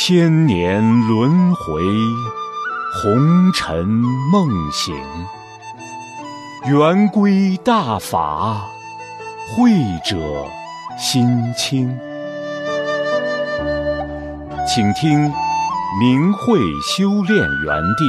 千年轮回，红尘梦醒。圆规大法，慧者心清。请听明慧修炼园地。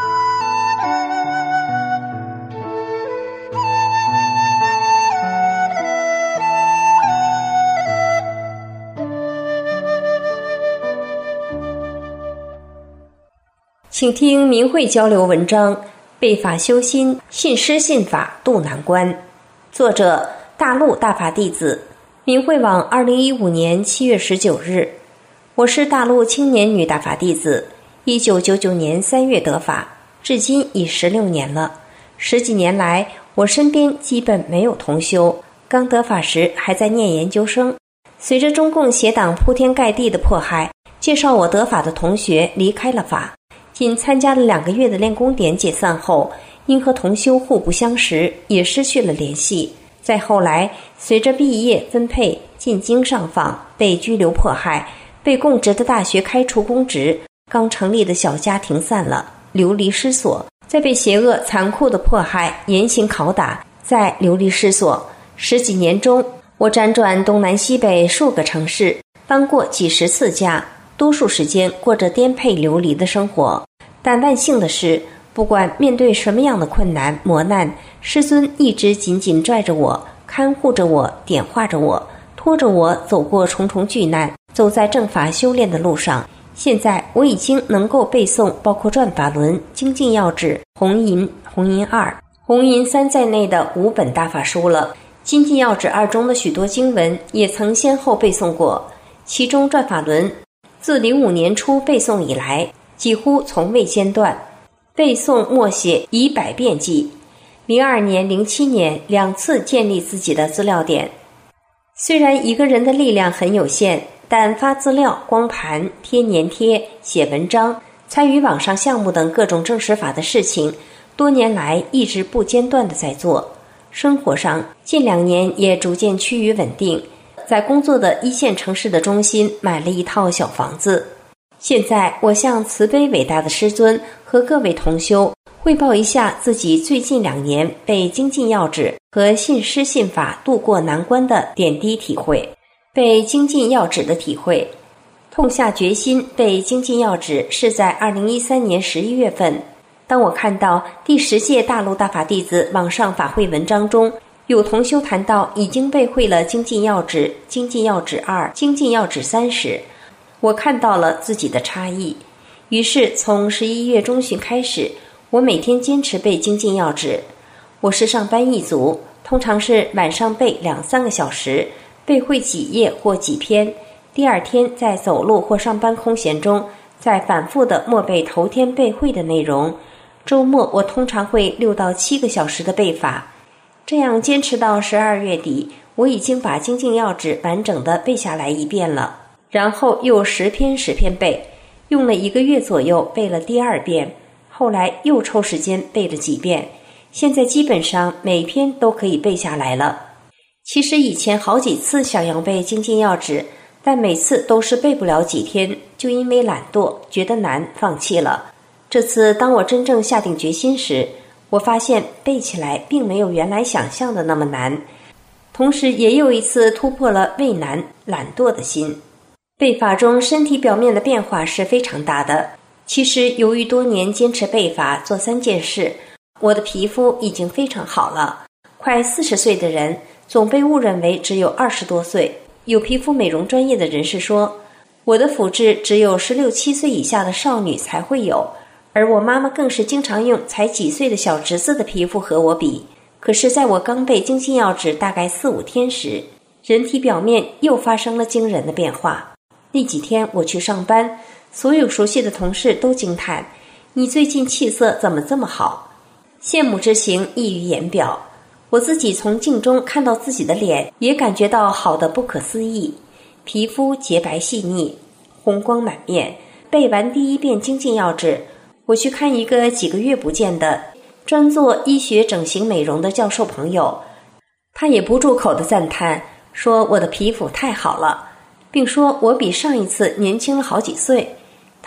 请听明慧交流文章，背法修心，信师信法渡难关。作者大陆大法弟子，明慧网2015年7月19日。我是大陆青年女大法弟子，1999年3月得法，至今已16年了。10几年来，我身边基本没有同修，刚得法时还在念研究生。随着中共邪党铺天盖地的迫害，介绍我得法的同学离开了法。仅参加了2个月的练功点解散后，因和同修互不相识，也失去了联系。再后来，随着毕业分配、进京上访，被拘留迫害，被供职的大学开除公职，刚成立的小家停散了，流离失所，再被邪恶残酷的迫害、严刑拷打，再流离失所。10几年中，我辗转东南西北数个城市，搬过几十次家，多数时间过着颠沛流离的生活。但万幸的是，不管面对什么样的困难磨难，师尊一直紧紧拽着我，看护着我，点化着我，拖着我走过重重巨难，走在正法修炼的路上。现在我已经能够背诵包括转法轮、精进要旨、红银、红银2、红银3在内的5本大法书了。精进要旨2中的许多经文也曾先后背诵过，其中转法轮自05年初背诵以来，几乎从未间断，背诵默写以100遍计。02年、07年2次建立自己的资料点。虽然一个人的力量很有限，但发资料、光盘、贴粘贴、写文章、参与网上项目等各种证实法的事情，多年来一直不间断地在做。生活上近2年也逐渐趋于稳定，在工作的1线城市的中心买了一套小房子。现在我向慈悲伟大的师尊和各位同修汇报一下自己最近2年被精进要旨和信师信法渡过难关的点滴体会。被精进要旨的体会，痛下决心被精进要旨是在2013年11月份。当我看到第10届大陆大法弟子网上法会文章中有同修谈到已经背会了精进要旨、精进要旨2、精进要旨3时，我看到了自己的差异。于是从11月中旬开始，我每天坚持背精进要旨。我是上班一族，通常是晚上背2-3个小时，背会几页或几篇，第2天在走路或上班空闲中再反复地默背头天背会的内容。周末我通常会6到7个小时的背法。这样坚持到12月底，我已经把精进要旨完整地背下来1遍了，然后又10篇10篇背，用了1个月左右背了第2遍，后来又抽时间背了几遍，现在基本上每篇都可以背下来了。其实以前好几次想要背精进要旨，但每次都是背不了几天，就因为懒惰觉得难放弃了。这次当我真正下定决心时，我发现背起来并没有原来想象的那么难，同时也有一次突破了畏难懒惰的心。背法中身体表面的变化是非常大的。其实由于多年坚持背法做3件事，我的皮肤已经非常好了。快40岁的人总被误认为只有20多岁。有皮肤美容专业的人士说，我的肤质只有16、17岁以下的少女才会有，而我妈妈更是经常用才几岁的小侄子的皮肤和我比。可是在我刚背精进要旨大概4、5天时，人体表面又发生了惊人的变化。那几天我去上班，所有熟悉的同事都惊叹，你最近气色怎么这么好？羡慕之情溢于言表。我自己从镜中看到自己的脸，也感觉到好的不可思议。皮肤洁白细腻，红光满面。背完第1遍精进要旨，我去看一个几个月不见的专做医学整形美容的教授朋友，他也不住口地赞叹，说我的皮肤太好了，并说我比上一次年轻了好几岁。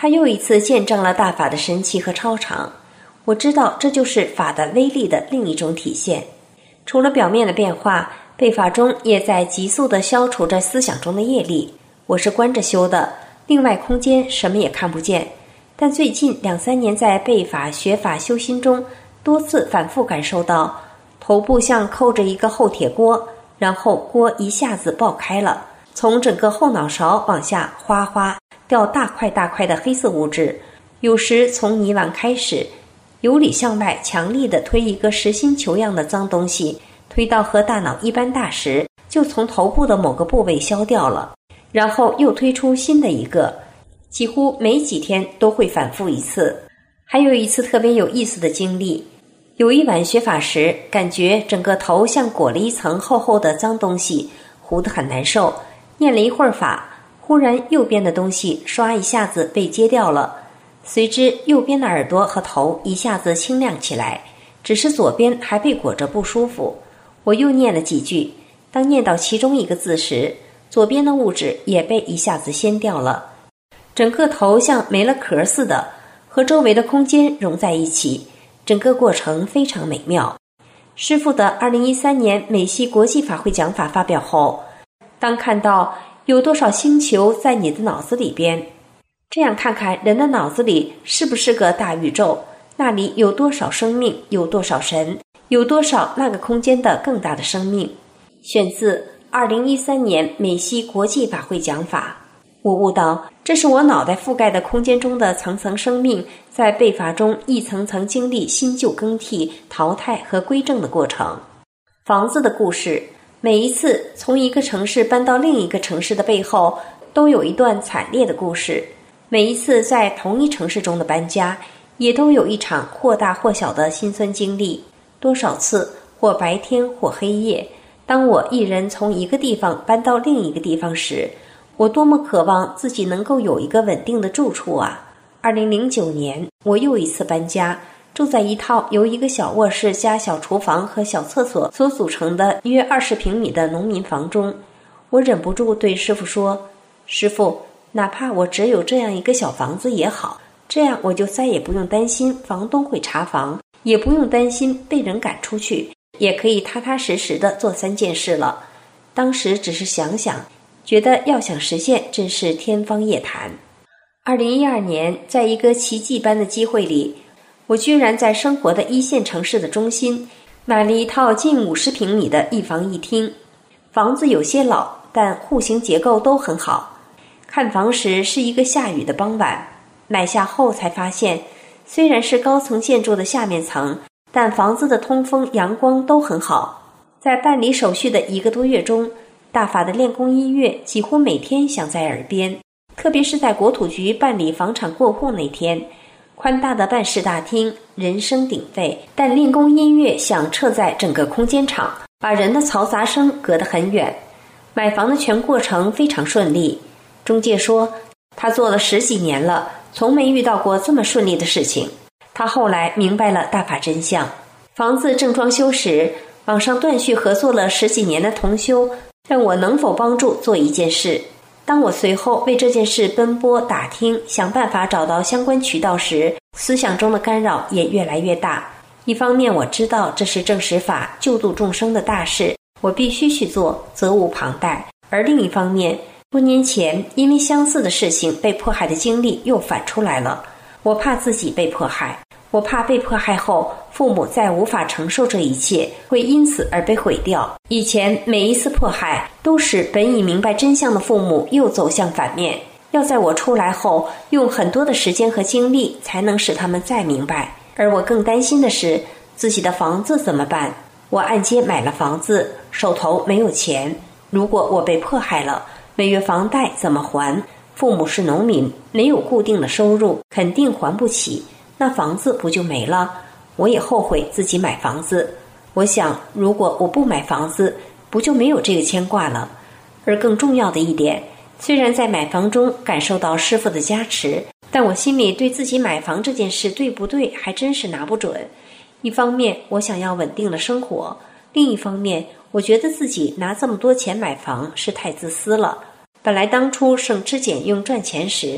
他又一次见证了大法的神奇和超常。我知道这就是法的威力的另一种体现。除了表面的变化，背法中也在急速地消除着思想中的业力。我是关着修的，另外空间什么也看不见。但最近2-3年在背法学法修心中，多次反复感受到头部像扣着一个厚铁锅，然后锅一下子爆开了，从整个后脑勺往下哗哗掉大块大块的黑色物质，有时从泥丸开始，由里向外强力地推一个实心球样的脏东西，推到和大脑一般大时，就从头部的某个部位消掉了，然后又推出新的一个，几乎每几天都会反复一次。还有一次特别有意思的经历，有一晚学法时，感觉整个头像裹了一层厚厚的脏东西，糊得很难受。念了一会儿法，忽然右边的东西唰一下子被揭掉了，随之右边的耳朵和头一下子清亮起来，只是左边还被裹着不舒服。我又念了几句，当念到其中一个字时，左边的物质也被一下子掀掉了，整个头像没了壳似的，和周围的空间融在一起，整个过程非常美妙。师父的2013年美西国际法会讲法发表后，当看到有多少星球在你的脑子里边，这样看看人的脑子里是不是个大宇宙，那里有多少生命，有多少神，有多少那个空间的更大的生命。选自2013年美西国际法会讲法。我悟到，这是我脑袋覆盖的空间中的层层生命在背法中一层层经历新旧更替、淘汰和归正的过程。房子的故事，每一次从一个城市搬到另一个城市的背后，都有一段惨烈的故事。每一次在同一城市中的搬家，也都有一场或大或小的辛酸经历。多少次，或白天或黑夜，当我一人从一个地方搬到另一个地方时，我多么渴望自己能够有一个稳定的住处啊！2009年，我又一次搬家，住在一套由一个小卧室加小厨房和小厕所所组成的约20平米的农民房中。我忍不住对师父说：“师父，哪怕我只有这样一个小房子也好，这样我就再也不用担心房东会查房，也不用担心被人赶出去，也可以踏踏实实地做3件事了。”当时只是想想，觉得要想实现真是天方夜谭。2012年，在一个奇迹般的机会里，我居然在生活的1线城市的中心买了一套近50平米的一房一厅。房子有些老，但户型结构都很好。看房时是一个下雨的傍晚，买下后才发现，虽然是高层建筑的下面层，但房子的通风、阳光都很好。在办理手续的1个多月中，大法的练功音乐几乎每天响在耳边，特别是在国土局办理房产过户那天，宽大的办事大厅，人声鼎沸，但练功音乐响彻在整个空间场，把人的嘈杂声隔得很远。买房的全过程非常顺利，中介说他做了10几年了，从没遇到过这么顺利的事情。他后来明白了大法真相。房子正装修时，网上断续合作了10几年的同修问我能否帮助做一件事。当我随后为这件事奔波打听，想办法找到相关渠道时，思想中的干扰也越来越大。一方面我知道这是正实法救度众生的大事，我必须去做，责无旁贷；而另一方面，多年前因为相似的事情被迫害的经历又反出来了。我怕自己被迫害，我怕被迫害后父母再无法承受这一切，会因此而被毁掉。以前每一次迫害都使本已明白真相的父母又走向反面，要在我出来后用很多的时间和精力才能使他们再明白。而我更担心的是自己的房子怎么办？我按揭买了房子，手头没有钱，如果我被迫害了，每月房贷怎么还？父母是农民，没有固定的收入，肯定还不起，那房子不就没了？我也后悔自己买房子。我想，如果我不买房子，不就没有这个牵挂了？而更重要的一点，虽然在买房中感受到师父的加持，但我心里对自己买房这件事对不对还真是拿不准。一方面我想要稳定的生活，另一方面我觉得自己拿这么多钱买房是太自私了。本来当初省吃俭用赚钱时，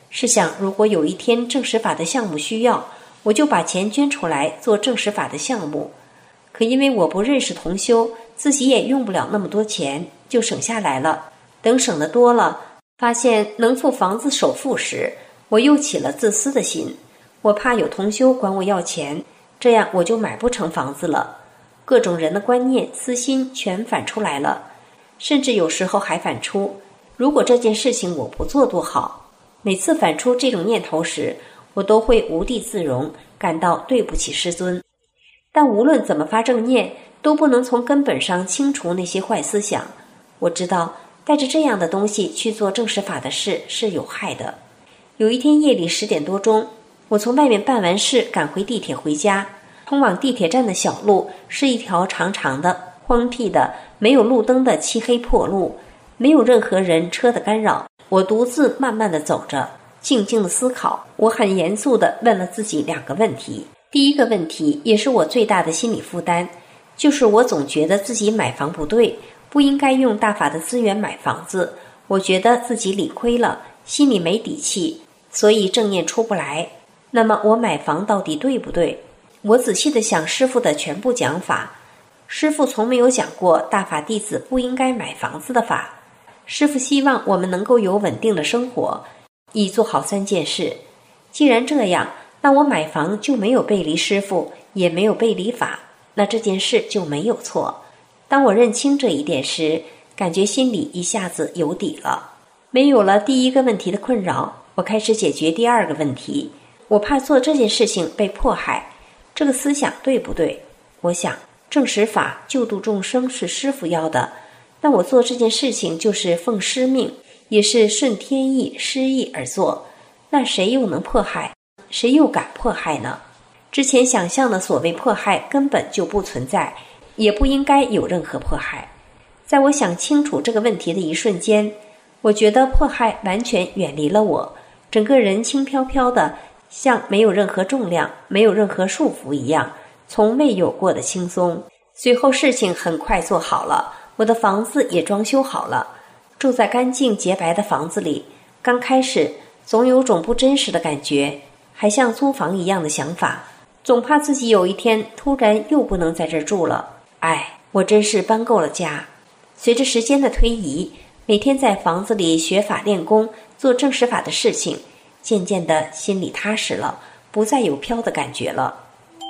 试想，如果有一天正实法的项目需要，我就把钱捐出来做正实法的项目。可因为我不认识同修，自己也用不了那么多钱，就省下来了。等省得多了，发现能付房子首付时，我又起了自私的心。我怕有同修管我要钱，这样我就买不成房子了。各种人的观念、私心全反出来了，甚至有时候还反出，如果这件事情我不做多好。每次反出这种念头时，我都会无地自容，感到对不起师尊。但无论怎么发正念，都不能从根本上清除那些坏思想。我知道带着这样的东西去做正实法的事是有害的。有一天夜里10点多钟，我从外面办完事赶回地铁回家，通往地铁站的小路是一条长长的、荒僻的、没有路灯的漆黑破路，没有任何人车的干扰。我独自慢慢地走着，静静地思考。我很严肃地问了自己2个问题。第一个问题，也是我最大的心理负担，就是我总觉得自己买房不对，不应该用大法的资源买房子。我觉得自己理亏了，心里没底气，所以正念出不来。那么我买房到底对不对？我仔细地想师父的全部讲法，师父从没有讲过大法弟子不应该买房子的法。师父希望我们能够有稳定的生活，以做好3件事。既然这样，那我买房就没有背离师父，也没有背离法，那这件事就没有错。当我认清这一点时，感觉心里一下子有底了，没有了第一个问题的困扰。我开始解决第2个问题。我怕做这件事情被迫害，这个思想对不对？我想正实法救度众生是师父要的，那我做这件事情就是奉师命，也是顺天意师意而做，那谁又能迫害？谁又敢迫害呢？之前想象的所谓迫害根本就不存在，也不应该有任何迫害。在我想清楚这个问题的一瞬间，我觉得迫害完全远离了我，整个人轻飘飘的，像没有任何重量，没有任何束缚一样，从未有过的轻松。随后事情很快做好了，我的房子也装修好了，住在干净洁白的房子里。刚开始总有种不真实的感觉，还像租房一样的想法，总怕自己有一天突然又不能在这儿住了。我真是搬够了家。随着时间的推移，每天在房子里学法练功，做正实法的事情，渐渐的心里踏实了，不再有飘的感觉了。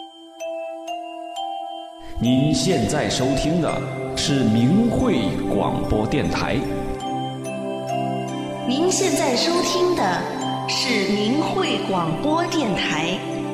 您现在收听的是明慧广播电台。 您现在收听的是明慧广播电台。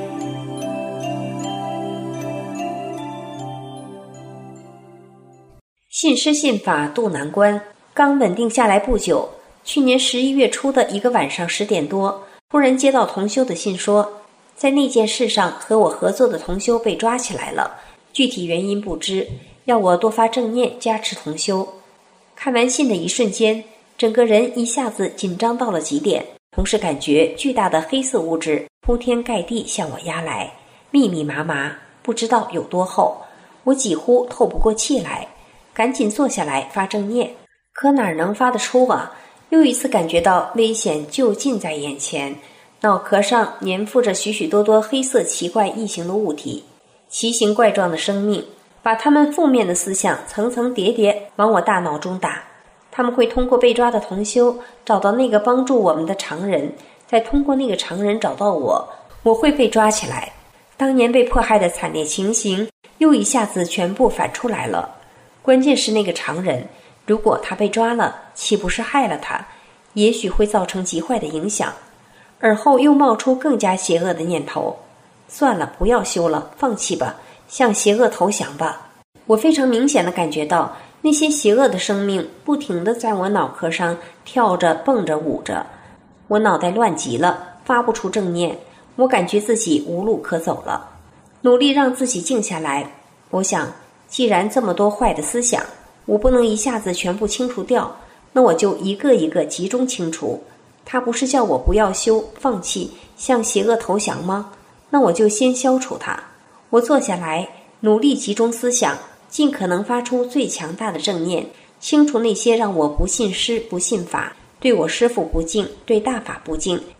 信师信法渡难关，刚稳定下来不久，去年11月初的一个晚上10点多，突然接到同修的信说，在那件事上和我合作的同修被抓起来了，具体原因不知，要我多发正念加持同修。看完信的一瞬间，整个人一下子紧张到了极点，同时感觉巨大的黑色物质铺天盖地向我压来，密密麻麻，不知道有多厚，我几乎透不过气来，赶紧坐下来发正念。可哪能发得出啊？又一次感觉到危险就近在眼前，脑壳上粘附着许许多多黑色奇怪异形的物体，奇形怪状的生命，把他们负面的思想层层叠叠往我大脑中打。他们会通过被抓的同修找到那个帮助我们的常人，再通过那个常人找到我，我会被抓起来。当年被迫害的惨烈情形又一下子全部反出来了。关键是那个常人，如果他被抓了，岂不是害了他？也许会造成极坏的影响。而后又冒出更加邪恶的念头，算了，不要修了，放弃吧，向邪恶投降吧。我非常明显地感觉到那些邪恶的生命不停地在我脑壳上跳着蹦着舞着，我脑袋乱极了，发不出正念，我感觉自己无路可走了。努力让自己静下来，我想既然这么多坏的思想，我不能一下子全部清除掉，那我就一个一个集中清除。他不是叫我不要修，放弃，向邪恶投降吗？那我就先消除它。我坐下来，努力集中思想，尽可能发出最强大的正念，清除那些让我不信师不信法，对我师父不敬，对大法不敬，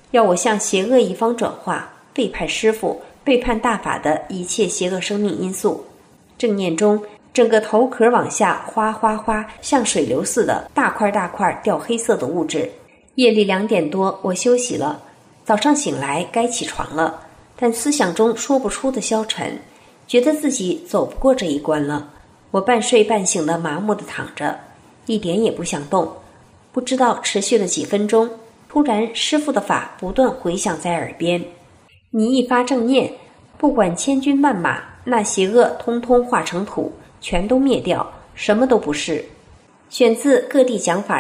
要我向邪恶一方转化，背叛师父，背叛大法的一切邪恶生命因素。正念中，整个头壳往下哗哗哗，像水流似的，大块大块掉黑色的物质。夜里2点多，我休息了，早上醒来该起床了，但思想中说不出的消沉，觉得自己走不过这一关了。我半睡半醒的麻木地躺着，一点也不想动。不知道持续了几分钟，突然师父的法不断回响在耳边：你一发正念，不管千军万马，那邪恶通通化成土，全都灭掉，什么都不是。选自各地讲法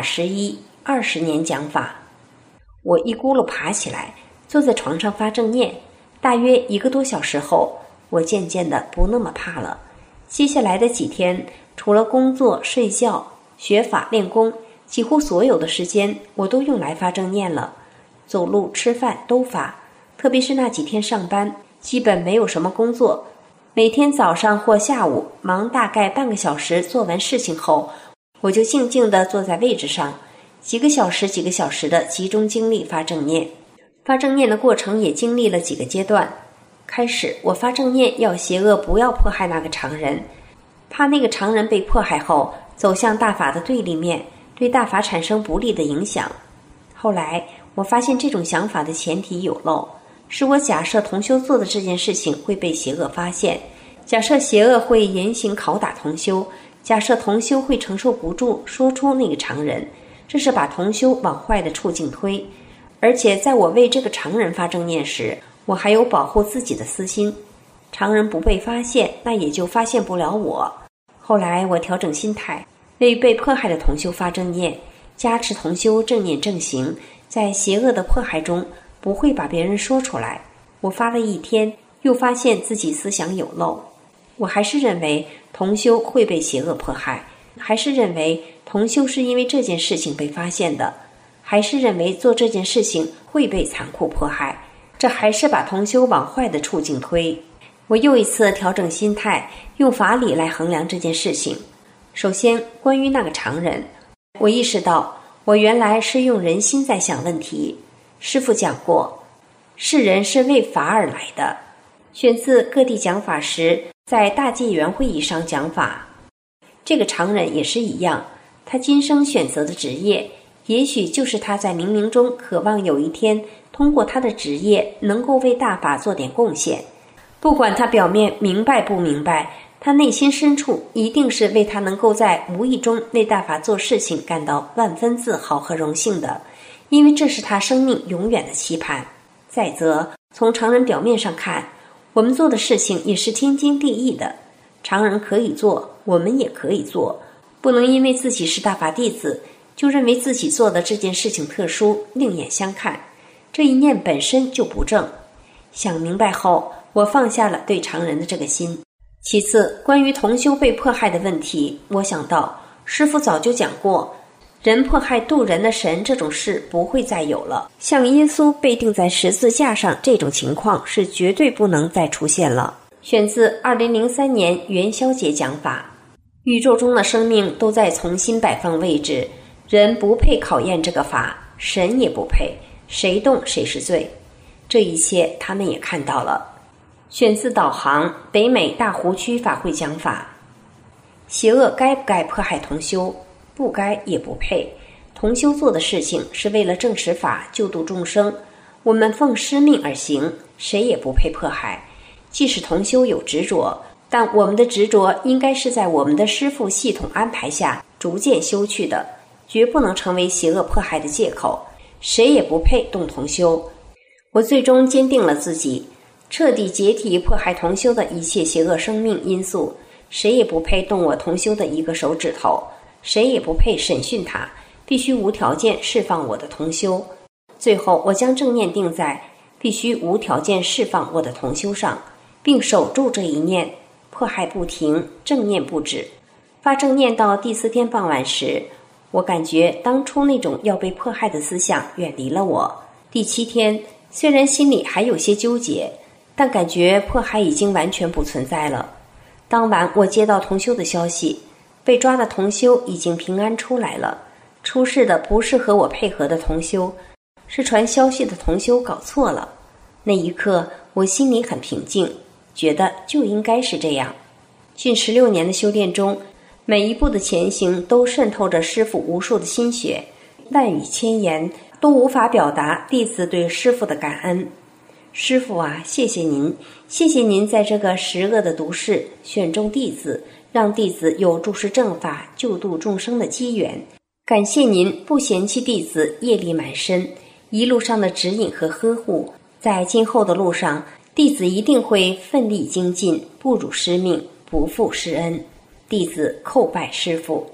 1120年讲法。我一咕噜爬起来，坐在床上发正念。大约1个多小时后，我渐渐的不那么怕了。接下来的几天，除了工作、睡觉、学法、练功，几乎所有的时间我都用来发正念了。走路、吃饭都发，特别是那几天上班，基本没有什么工作。每天早上或下午忙大概半个小时，做完事情后，我就静静地坐在位置上，几个小时的集中精力发正念。发正念的过程也经历了几个阶段。开始我发正念要邪恶不要迫害那个常人，怕那个常人被迫害后走向大法的对立面，对大法产生不利的影响。后来我发现这种想法的前提有漏，是我假设同修做的这件事情会被邪恶发现，假设邪恶会严刑拷打同修，假设同修会承受不住说出那个常人，这是把同修往坏的处境推。而且在我为这个常人发正念时，我还有保护自己的私心，常人不被发现，那也就发现不了我。后来我调整心态，为被迫害的同修发正念，加持同修正念正行，在邪恶的迫害中不会把别人说出来。我发了1天，又发现自己思想有漏。我还是认为同修会被邪恶迫害，还是认为同修是因为这件事情被发现的，还是认为做这件事情会被残酷迫害，这还是把同修往坏的处境推。我又一次调整心态，用法理来衡量这件事情。首先，关于那个常人，我意识到我原来是用人心在想问题。师父讲过，世人是为法而来的。选自各地讲法时在大戒缘会议上讲法。这个常人也是一样，他今生选择的职业，也许就是他在冥冥中渴望有一天通过他的职业能够为大法做点贡献。不管他表面明白不明白，他内心深处一定是为他能够在无意中为大法做事情感到万分自豪和荣幸的，因为这是他生命永远的期盼。再则，从常人表面上看，我们做的事情也是天经地义的，常人可以做，我们也可以做，不能因为自己是大法弟子，就认为自己做的这件事情特殊，另眼相看，这一念本身就不正。想明白后，我放下了对常人的这个心。其次，关于同修被迫害的问题，我想到师父早就讲过，人迫害渡人的神这种事不会再有了，像耶稣被钉在十字架上这种情况是绝对不能再出现了。选自2003年元宵节讲法。宇宙中的生命都在重新摆放位置，人不配考验这个法，神也不配，谁动谁是罪。这一切他们也看到了。选自导航北美大湖区法会讲法。邪恶该不该迫害同修？不该也不配。同修做的事情是为了正实法，救度众生，我们奉师命而行，谁也不配迫害。即使同修有执着，但我们的执着应该是在我们的师父系统安排下逐渐修去的，绝不能成为邪恶迫害的借口。谁也不配动同修。我最终坚定了自己，彻底解体迫害同修的一切邪恶生命因素，谁也不配动我同修的一个手指头，谁也不配审讯他，必须无条件释放我的同修。最后，我将正念定在必须无条件释放我的同修上，并守住这一念，迫害不停，正念不止。发正念到第4天傍晚时，我感觉当初那种要被迫害的思想远离了我。第7天，虽然心里还有些纠结，但感觉迫害已经完全不存在了。当晚我接到同修的消息，被抓的同修已经平安出来了，出事的不是和我配合的同修， 是传消息的同修搞错了。那一刻我心里很平静，觉得就应该是这样。近16年的修炼中，每一步的前行都渗透着师父无数的心血，万语千言都无法表达弟子对师父的感恩。师父啊，谢谢您，谢谢您在这个10恶的毒世选中弟子，让弟子有注释正法、救度众生的机缘。感谢您不嫌弃弟子业力满身，一路上的指引和呵护。在今后的路上，弟子一定会奋力精进，不辱师命，不负师恩。弟子叩拜师父。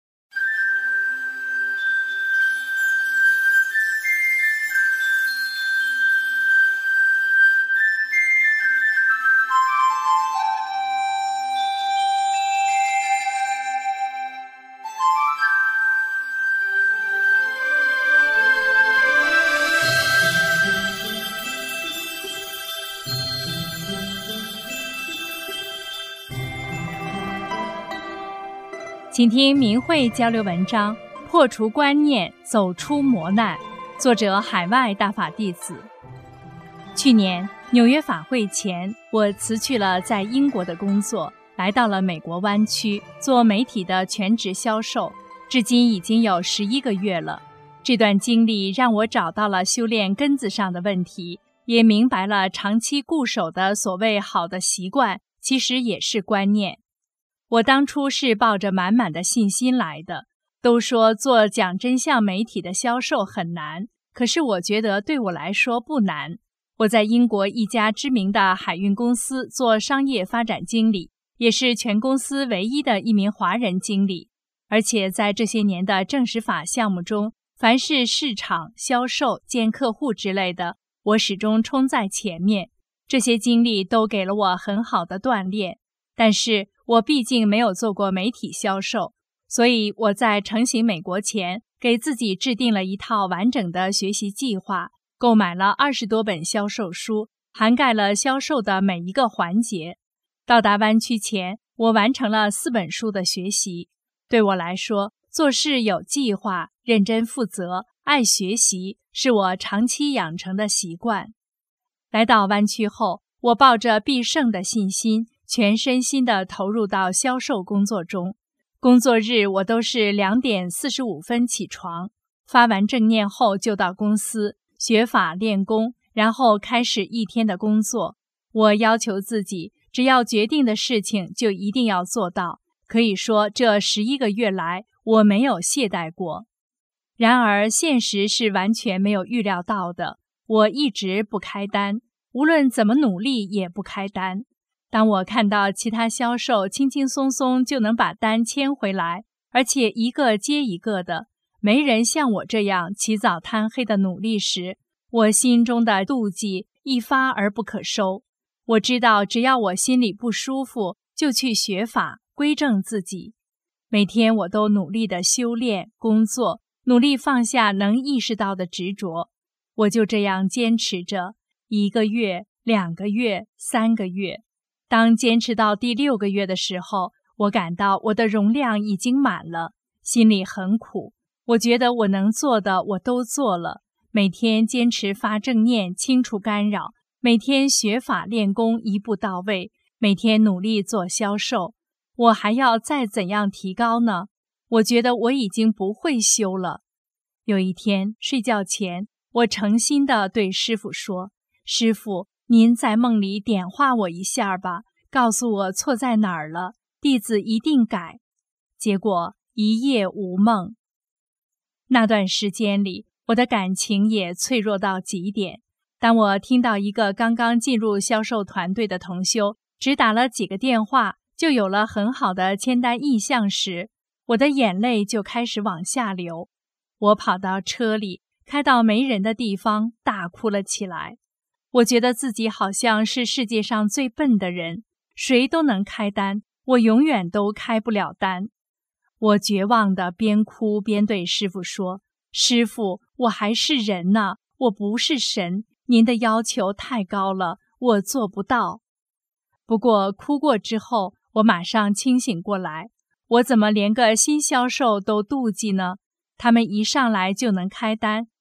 请听明慧交流文章，破除观念，走出磨难。作者海外大法弟子。去年纽约法会前，我辞去了在英国的工作，来到了美国湾区做媒体的全职销售，至今已经有11个月了。这段经历让我找到了修炼根子上的问题，也明白了长期固守的所谓好的习惯，其实也是观念。我当初是抱着满满的信心来的，都说做讲真相媒体的销售很难，可是我觉得对我来说不难。我在英国一家知名的海运公司做商业发展经理，也是全公司唯一的一名华人经理，而且在这些年的正实法项目中，凡是市场、销售、见客户之类的，我始终冲在前面。这些经历都给了我很好的锻炼，但是我毕竟没有做过媒体销售，所以我在成行美国前，给自己制定了一套完整的学习计划，购买了20多本销售书，涵盖了销售的每一个环节。到达湾区前，我完成了4本书的学习。对我来说，做事有计划、认真负责、爱学习，是我长期养成的习惯。来到湾区后，我抱着必胜的信心，全身心地投入到销售工作中。工作日我都是2点45分起床，发完正念后就到公司学法练功，然后开始一天的工作。我要求自己，只要决定的事情就一定要做到。可以说这11个月来，我没有懈怠过。然而现实是完全没有预料到的，我一直不开单，无论怎么努力也不开单。当我看到其他销售轻轻松松就能把单签回来，而且一个接一个的，没人像我这样起早贪黑的努力时，我心中的妒忌一发而不可收。我知道只要我心里不舒服，就去学法，归正自己。每天我都努力地修炼、工作，努力放下能意识到的执着。我就这样坚持着1个月、2个月、3个月。当坚持到第6个月的时候，我感到我的容量已经满了，心里很苦。我觉得我能做的我都做了，每天坚持发正念，清除干扰，每天学法练功一步到位，每天努力做销售。我还要再怎样提高呢？我觉得我已经不会修了。有一天睡觉前，我诚心地对师父说，师父，您在梦里点化我一下吧，告诉我错在哪儿了，弟子一定改。结果一夜无梦。那段时间里，我的感情也脆弱到极点。当我听到一个刚刚进入销售团队的同修，只打了几个电话，就有了很好的签单意向时，我的眼泪就开始往下流。我跑到车里，开到没人的地方，大哭了起来。我觉得自己好像是世界上最笨的人，谁都能开单，我永远都开不了单。我绝望地边哭边对师父说，师父，我还是人呢，我不是神，您的要求太高了，我做不到。不过哭过之后，我马上清醒过来，我怎么连个新销售都妒忌呢？他们一上来就能开单，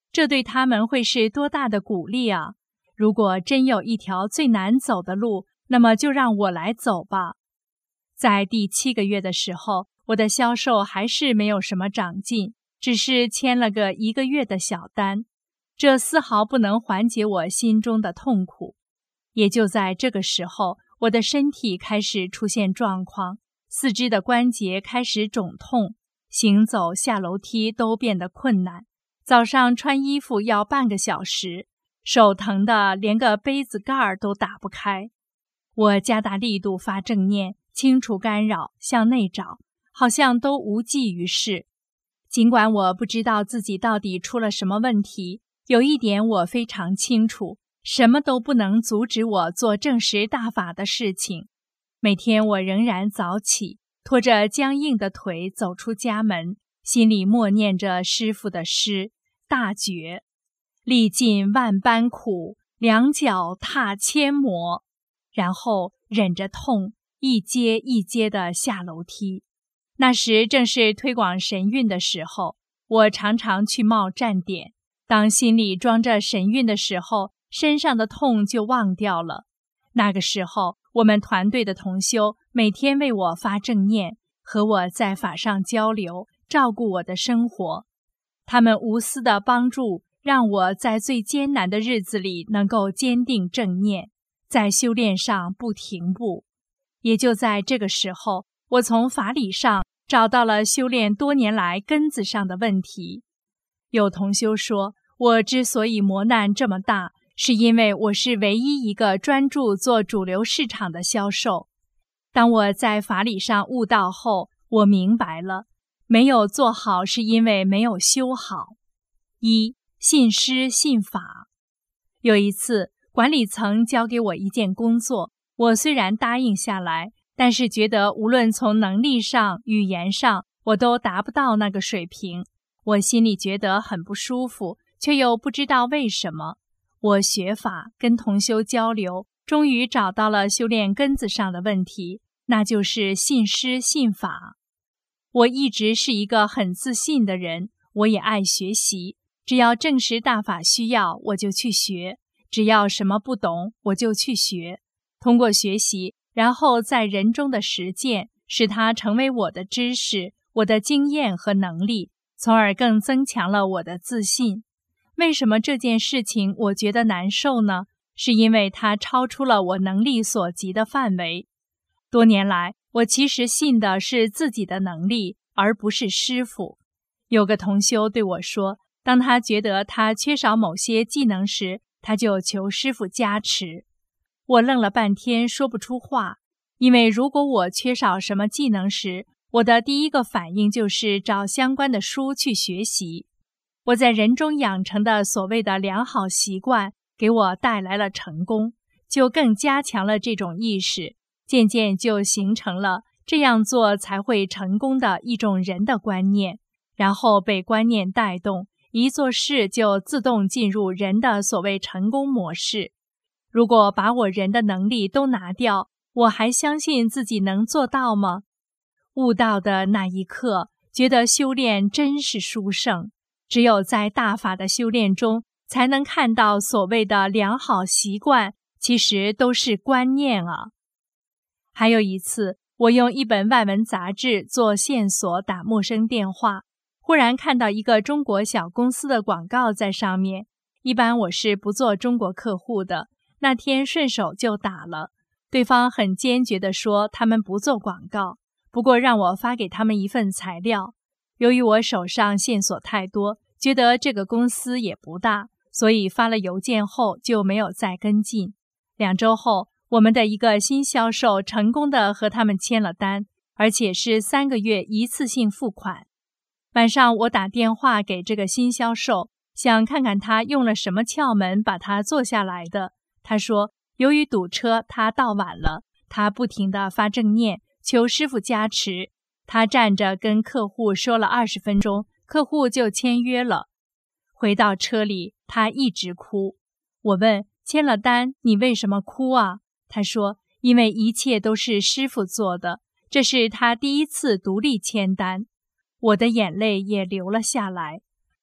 这对他们会是多大的鼓励啊！如果真有一条最难走的路，那么就让我来走吧。在第7个月的时候，我的销售还是没有什么长进，只是签了个1个月的小单，这丝毫不能缓解我心中的痛苦。也就在这个时候，我的身体开始出现状况，四肢的关节开始肿痛，行走下楼梯都变得困难，早上穿衣服要半个小时，手疼的连个杯子盖都打不开。我加大力度发正念，清除干扰，向内找，好像都无济于事。尽管我不知道自己到底出了什么问题，有一点我非常清楚，什么都不能阻止我做正实大法的事情。每天我仍然早起，拖着僵硬的腿走出家门，心里默念着师父的诗：大觉，历尽万般苦，两脚踏千磨。然后忍着痛，一阶一阶地下楼梯。那时正是推广神韵的时候，我常常去冒站点。当心里装着神韵的时候，身上的痛就忘掉了。那个时候，我们团队的同修每天为我发正念，和我在法上交流，照顾我的生活。他们无私的帮助，让我在最艰难的日子里能够坚定正念，在修炼上不停步。也就在这个时候，我从法理上找到了修炼多年来根子上的问题。有同修说，我之所以磨难这么大，是因为我是唯一一个专注做主流市场的销售。当我在法理上悟道后，我明白了，没有做好是因为没有修好。一、信师信法。有一次，管理层交给我一件工作，我虽然答应下来，但是觉得无论从能力上、语言上，我都达不到那个水平。我心里觉得很不舒服，却又不知道为什么。我学法，跟同修交流，终于找到了修炼根子上的问题，那就是信师信法。我一直是一个很自信的人，我也爱学习，只要正实大法需要，我就去学。只要什么不懂，我就去学。通过学习，然后在人中的实践，使它成为我的知识、我的经验和能力，从而更增强了我的自信。为什么这件事情我觉得难受呢？是因为它超出了我能力所及的范围。多年来，我其实信的是自己的能力，而不是师父。有个同修对我说，当他觉得他缺少某些技能时，他就求师父加持。我愣了半天说不出话，因为如果我缺少什么技能时，我的第一个反应就是找相关的书去学习。我在人中养成的所谓的良好习惯给我带来了成功，就更加强了这种意识，渐渐就形成了这样做才会成功的一种人的观念，然后被观念带动，一做事就自动进入人的所谓成功模式。如果把我人的能力都拿掉，我还相信自己能做到吗？悟道的那一刻，觉得修炼真是殊胜。只有在大法的修炼中，才能看到所谓的良好习惯，其实都是观念啊。还有一次，我用一本外文杂志做线索打陌生电话，忽然看到一个中国小公司的广告在上面。一般我是不做中国客户的，那天顺手就打了。对方很坚决地说他们不做广告，不过让我发给他们一份材料。由于我手上线索太多，觉得这个公司也不大，所以发了邮件后就没有再跟进。2周后，我们的一个新销售成功地和他们签了单，而且是3个月一次性付款。晚上我打电话给这个新销售，想看看他用了什么窍门把他做下来的。他说，由于堵车，他到晚了，他不停地发正念，求师父加持。他站着跟客户说了20分钟，客户就签约了。回到车里，他一直哭。我问，签了单，你为什么哭啊？他说，因为一切都是师父做的，这是他第一次独立签单。我的眼泪也流了下来。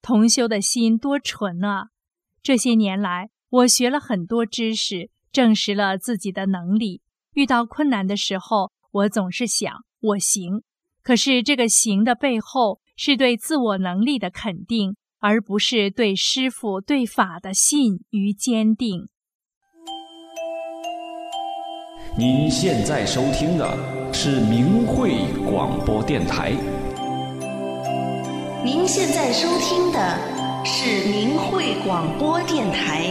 同修的心多纯啊！这些年来，我学了很多知识，证实了自己的能力。遇到困难的时候，我总是想我行。可是这个行的背后，是对自我能力的肯定，而不是对师父、对法的信与坚定。 您现在收听的是明慧广播电台。 您现在收听的是明慧广播电台。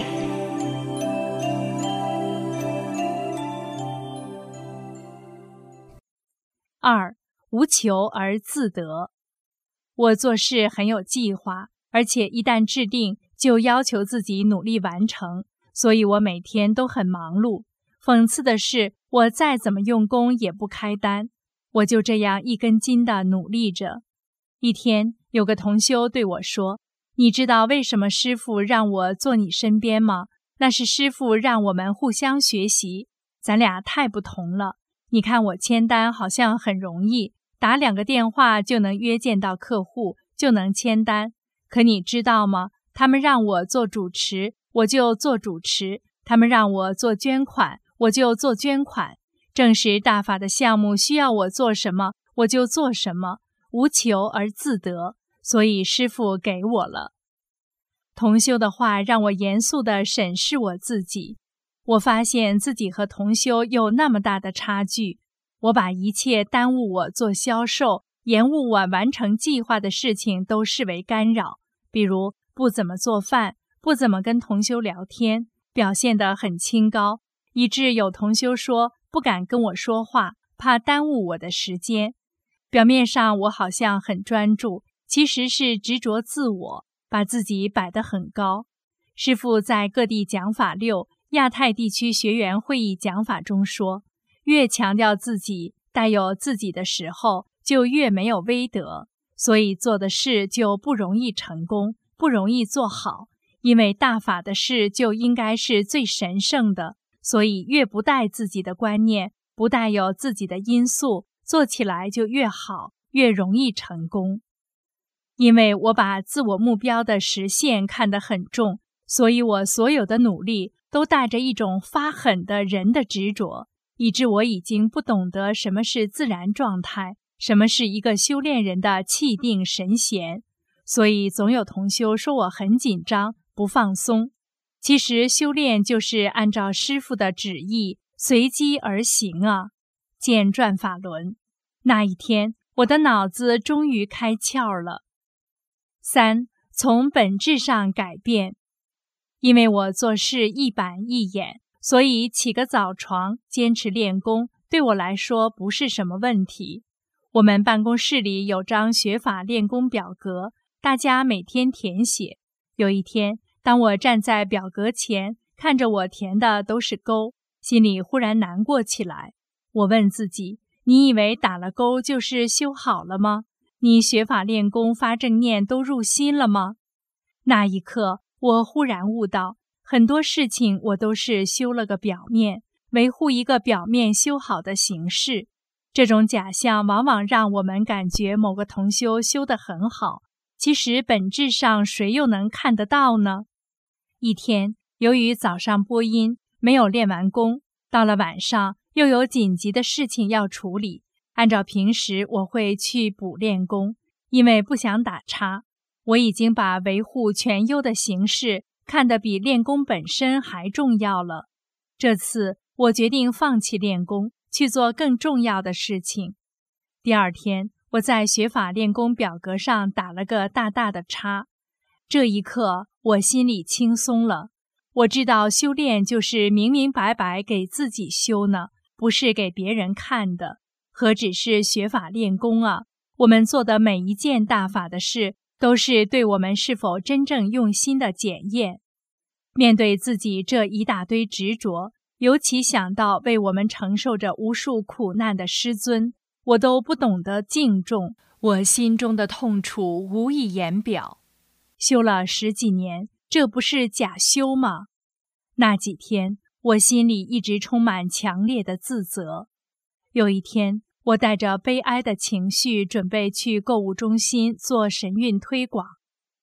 2. 无求而自得。我做事很有计划，而且一旦制定，就要求自己努力完成，所以我每天都很忙碌。讽刺的是，我再怎么用功也不开单，我就这样一根筋地努力着。一天，有个同修对我说：“你知道为什么师父让我坐你身边吗？那是师父让我们互相学习，咱俩太不同了。你看我签单好像很容易，打2个电话就能约见到客户，就能签单。可你知道吗？他们让我做主持，我就做主持；他们让我做捐款，我就做捐款。正是大法的项目需要我做什么，我就做什么，无求而自得，所以师父给我了。”同修的话让我严肃地审视我自己。我发现自己和同修有那么大的差距，我把一切耽误我做销售、延误我完成计划的事情都视为干扰，比如不怎么做饭，不怎么跟同修聊天，表现得很清高，以致有同修说不敢跟我说话，怕耽误我的时间。表面上我好像很专注，其实是执着自我，把自己摆得很高。师父在各地讲法6亚太地区学员会议讲法中说，越强调自己，带有自己的时候，就越没有威德，所以做的事就不容易成功，不容易做好。因为大法的事就应该是最神圣的，所以越不带自己的观念，不带有自己的因素，做起来就越好，越容易成功。因为我把自我目标的实现看得很重，所以我所有的努力都带着一种发狠的人的执着，以致我已经不懂得什么是自然状态，什么是一个修炼人的气定神闲。所以总有同修说我很紧张，不放松。其实修炼就是按照师父的旨意，随机而行啊。见转法轮。那一天，我的脑子终于开窍了。3. 从本质上改变。因为我做事一板一眼，所以起个早床，坚持练功，对我来说不是什么问题。我们办公室里有张学法练功表格，大家每天填写。有一天，当我站在表格前，看着我填的都是勾，心里忽然难过起来。我问自己，你以为打了勾就是修好了吗？你学法练功发正念都入心了吗？那一刻，我忽然悟到，很多事情我都是修了个表面，维护一个表面修好的形式。这种假象往往让我们感觉某个同修修得很好，其实本质上谁又能看得到呢？一天，由于早上播音没有练完功，到了晚上又有紧急的事情要处理，按照平时我会去补练功，因为不想打岔。我已经把维护全优的形式看得比练功本身还重要了。这次我决定放弃练功，去做更重要的事情。第二天，我在学法练功表格上打了个大大的叉。这一刻，我心里轻松了。我知道修炼就是明明白白给自己修呢，不是给别人看的。何止是学法练功啊，我们做的每一件大法的事，都是对我们是否真正用心的检验。面对自己这一大堆执着，尤其想到为我们承受着无数苦难的师尊，我都不懂得敬重，我心中的痛楚无以言表。修了10几年，这不是假修吗？那几天，我心里一直充满强烈的自责。有一天，我带着悲哀的情绪准备去购物中心做神韵推广，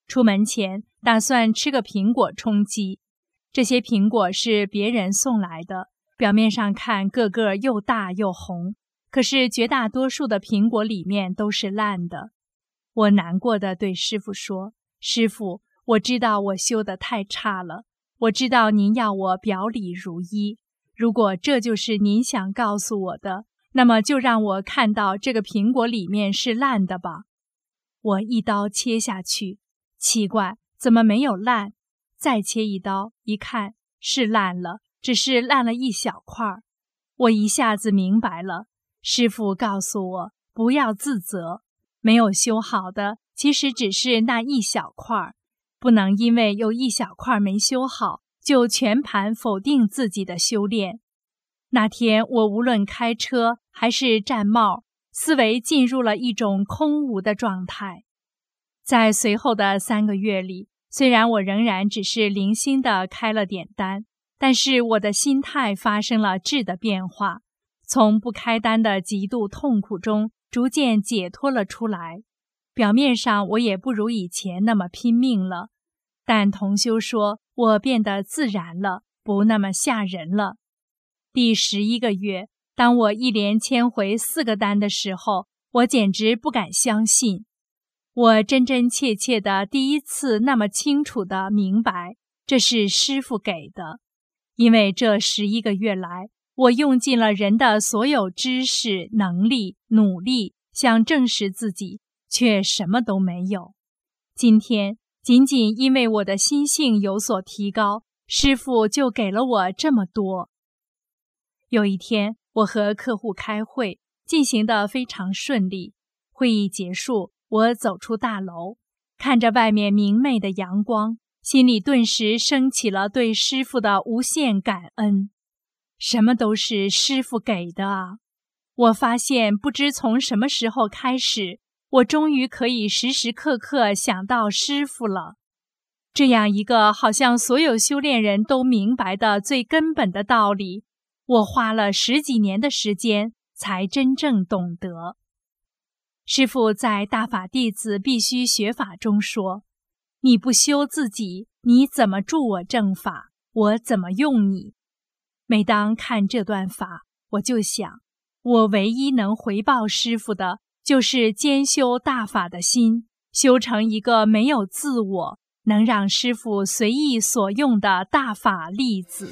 出门前打算吃个苹果充饥。这些苹果是别人送来的，表面上看个个又大又红，可是绝大多数的苹果里面都是烂的。我难过地对师父说：师父，我知道我修得太差了，我知道您要我表里如一，如果这就是您想告诉我的，那么就让我看到这个苹果里面是烂的吧。我一刀切下去，奇怪，怎么没有烂？再切一刀，一看是烂了，只是烂了一小块。我一下子明白了，师父告诉我不要自责，没有修好的其实只是那一小块，不能因为有一小块没修好，就全盘否定自己的修炼。那天我无论开车还是站帽，思维进入了一种空无的状态。在随后的3个月里，虽然我仍然只是零星地开了点单，但是我的心态发生了质的变化，从不开单的极度痛苦中逐渐解脱了出来。表面上我也不如以前那么拼命了，但同修说我变得自然了，不那么吓人了。第11个月，当我一连签回4个单的时候，我简直不敢相信。我真真切切的第一次那么清楚地明白，这是师父给的。因为这11个月来，我用尽了人的所有知识、能力、努力，想证实自己，却什么都没有。今天，仅仅因为我的心性有所提高，师父就给了我这么多。有一天，我和客户开会，进行得非常顺利。会议结束，我走出大楼，看着外面明媚的阳光，心里顿时升起了对师父的无限感恩。什么都是师父给的啊！我发现不知从什么时候开始，我终于可以时时刻刻想到师父了。这样一个好像所有修炼人都明白的最根本的道理，我花了10几年的时间才真正懂得。师父在大法弟子必须学法中说，你不修自己，你怎么助我正法，我怎么用你？每当看这段法，我就想，我唯一能回报师父的，就是兼修大法的心，修成一个没有自我，能让师父随意所用的大法弟子。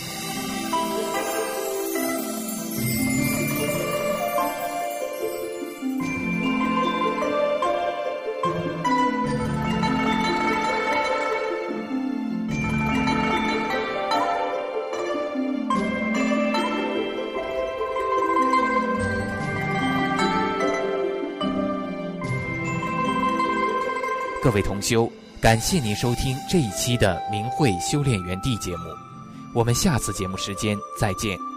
各位同修，感谢您收听这一期的明慧修炼园地节目，我们下次节目时间再见。